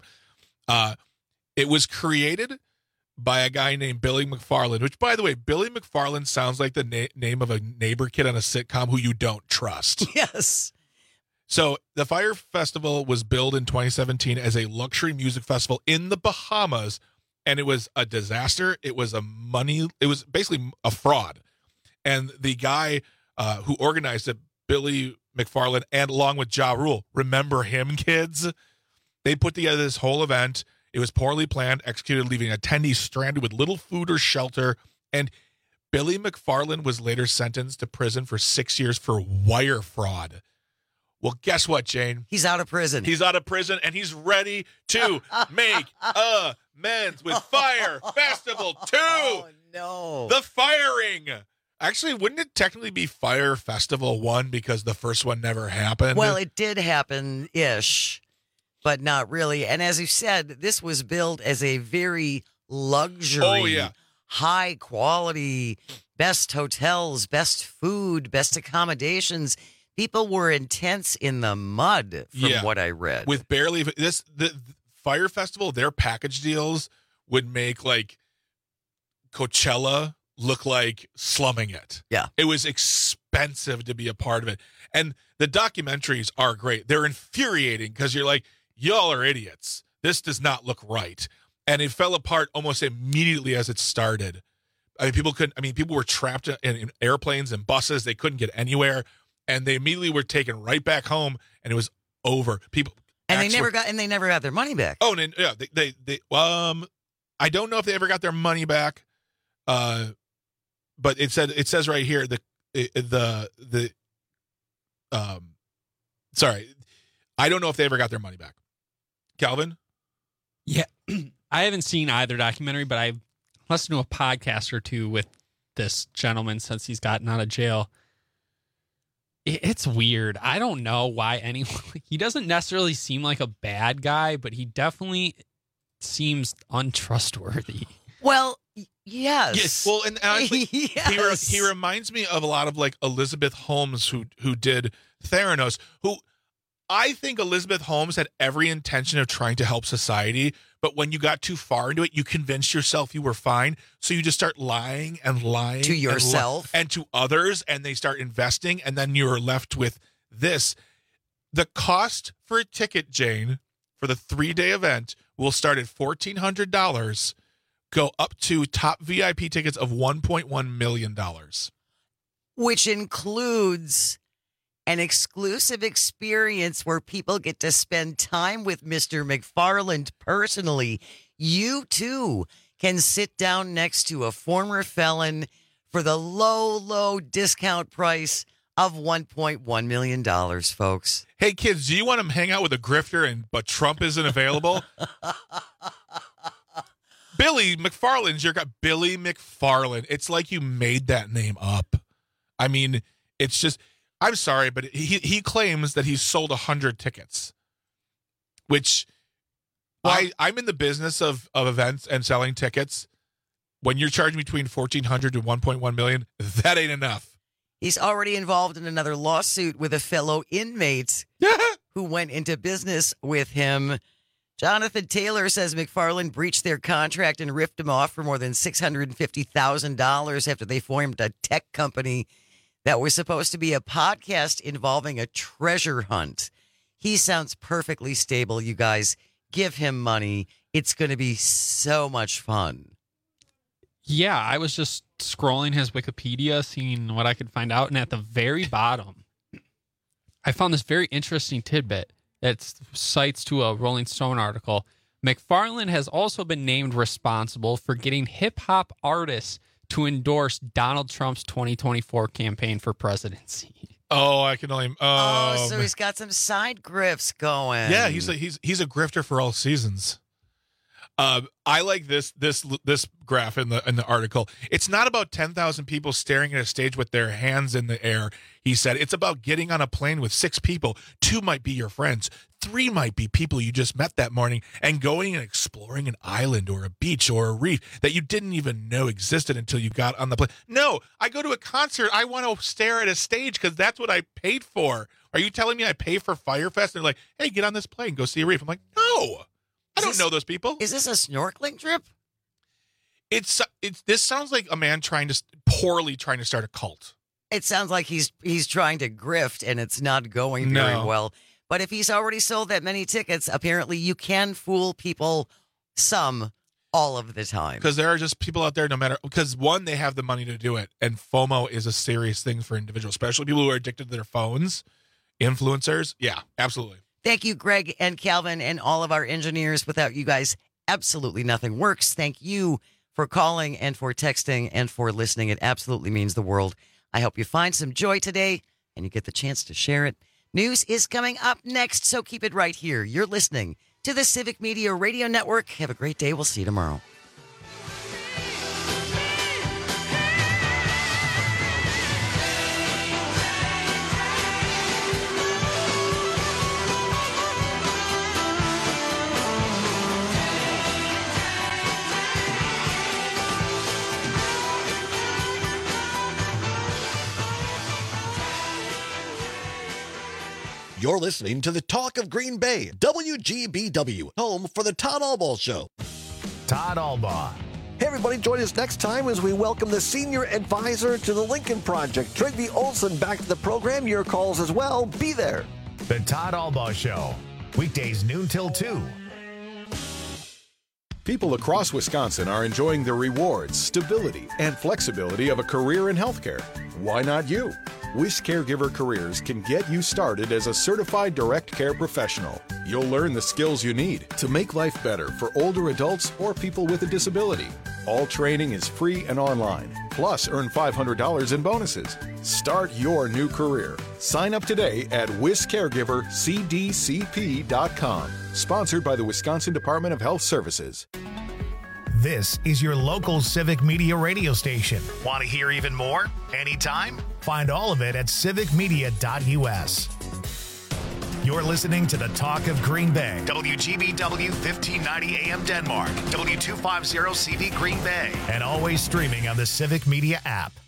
It was created by a guy named Billy McFarland, which, by the way, Billy McFarland sounds like the name of a neighbor kid on a sitcom who you don't trust. Yes. So the Fire Festival was billed in 2017 as a luxury music festival in the Bahamas, and it was a disaster. It was basically a fraud. And the guy who organized it, Billy McFarland, and along with Ja Rule, remember him, kids? They put together this whole event. It was poorly planned, executed, leaving attendees stranded with little food or shelter. And Billy McFarland was later sentenced to prison for 6 years for wire fraud. Well, guess what, Jane? He's out of prison. He's out of prison, and he's ready to make amends with Fire Festival 2. Oh, no. The firing. Actually, wouldn't it technically be Fire Festival 1 because the first one never happened? Well, it did happen-ish, but not really. And as you said, this was billed as a very luxury, high quality, best hotels, best food, best accommodations. People were intense in the mud from what I read. With barely the Fire Festival, their package deals would make like Coachella look like slumming it. Yeah. It was expensive to be a part of it. And the documentaries are great. They're infuriating because you're like, y'all are idiots. This does not look right. And it fell apart almost immediately as it started. People were trapped in airplanes and buses. They couldn't get anywhere. And they immediately were taken right back home, and it was over. And they never got their money back. Oh, and yeah, they I don't know if they ever got their money back. But it says right here sorry, I don't know if they ever got their money back. Calvin? Yeah, I haven't seen either documentary, but I've listened to a podcast or two with this gentleman since he's gotten out of jail. It's weird. I don't know why anyone. He doesn't necessarily seem like a bad guy, but he definitely seems untrustworthy. Well, yes. Well, and honestly, yes. he reminds me of a lot of like Elizabeth Holmes, who did Theranos. Who I think Elizabeth Holmes had every intention of trying to help society, but when you got too far into it, you convinced yourself you were fine, so you just start lying to yourself and to others, and they start investing, and then you're left with this. The cost for a ticket, Jane, for the 3-day event will start at $1,400, go up to top VIP tickets of $1.1 million. Which includes an exclusive experience where people get to spend time with Mr. McFarland personally. You, too, can sit down next to a former felon for the low, low discount price of $1.1 million, folks. Hey, kids, do you want to hang out with a grifter but Trump isn't available? Billy McFarland's your guy. Billy McFarland. It's like you made that name up. I mean, it's just... I'm sorry, but he claims that he's sold 100 tickets, which I'm in the business of events and selling tickets. When you're charging between $1,400 to $1.1 million, that ain't enough. He's already involved in another lawsuit with a fellow inmate who went into business with him. Jonathan Taylor says McFarland breached their contract and ripped him off for more than $650,000 after they formed a tech company that was supposed to be a podcast involving a treasure hunt. He sounds perfectly stable, you guys. Give him money. It's going to be so much fun. Yeah, I was just scrolling his Wikipedia, seeing what I could find out. And at the very bottom, I found this very interesting tidbit that cites to a Rolling Stone article. McFarland has also been named responsible for getting hip-hop artists to endorse Donald Trump's 2024 campaign for presidency. Oh, I can only. So he's got some side grifts going. Yeah, he's a grifter for all seasons. I like this graph in the article. It's not about 10,000 people staring at a stage with their hands in the air. He said it's about getting on a plane with 6 people. 2 might be your friends. 3 might be people you just met that morning, and going and exploring an island or a beach or a reef that you didn't even know existed until you got on the plane. No, I go to a concert. I want to stare at a stage because that's what I paid for. Are you telling me I pay for Firefest? And they're like, hey, get on this plane, go see a reef. I'm like, no. I don't know those people. Is this a snorkeling trip? This sounds like a man poorly trying to start a cult. It sounds like he's trying to grift and it's not going very well. But if he's already sold that many tickets, apparently you can fool people all of the time. Because there are just people out there, because one, they have the money to do it. And FOMO is a serious thing for individuals, especially people who are addicted to their phones, influencers. Yeah, absolutely. Thank you, Greg and Calvin, and all of our engineers. Without you guys, absolutely nothing works. Thank you for calling and for texting and for listening. It absolutely means the world. I hope you find some joy today and you get the chance to share it. News is coming up next, so keep it right here. You're listening to the Civic Media Radio Network. Have a great day. We'll see you tomorrow. You're listening to the Talk of Green Bay, WGBW, home for the Todd Albaugh Show. Todd Albaugh. Hey, everybody, join us next time as we welcome the senior advisor to the Lincoln Project, Trygve Olsen, back to the program. Your calls as well. Be there. The Todd Albaugh Show, weekdays noon till 2. People across Wisconsin are enjoying the rewards, stability, and flexibility of a career in healthcare. Why not you? Wish Caregiver Careers can get you started as a certified direct care professional. You'll learn the skills you need to make life better for older adults or people with a disability. All training is free and online. Plus, earn $500 in bonuses. Start your new career. Sign up today at WishCaregiverCDCP.com. Sponsored by the Wisconsin Department of Health Services. This is your local Civic Media radio station. Want to hear even more? Anytime? Find all of it at civicmedia.us. You're listening to the Talk of Green Bay. WGBW 1590 AM Denmark. W250 CV Green Bay. And always streaming on the Civic Media app.